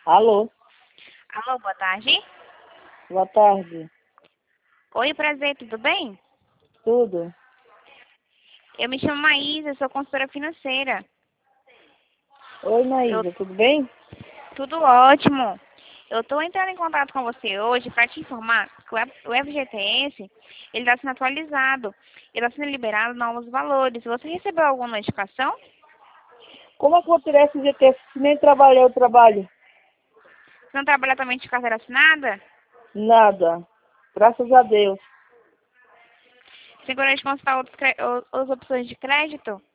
Alô, Alô, boa tarde. boa tarde. Oi, prazer, tudo bem? Tudo? Eu me chamo Maísa, sou consultora financeira. Oi, Eu, Maísa, tudo bem? tudo ótimo. Eu estou entrando em contato com você hoje para te informar que o FGTS ele está sendo atualizado. Ele está sendo liberado novos valores. Você recebeu alguma notificação? Como é que eu vou tirar esse GT se nem trabalhei o trabalho? Você não trabalha atualmente de carteira assinada? Nada. Graças a Deus. Você gostaria de consultar outras opções de crédito?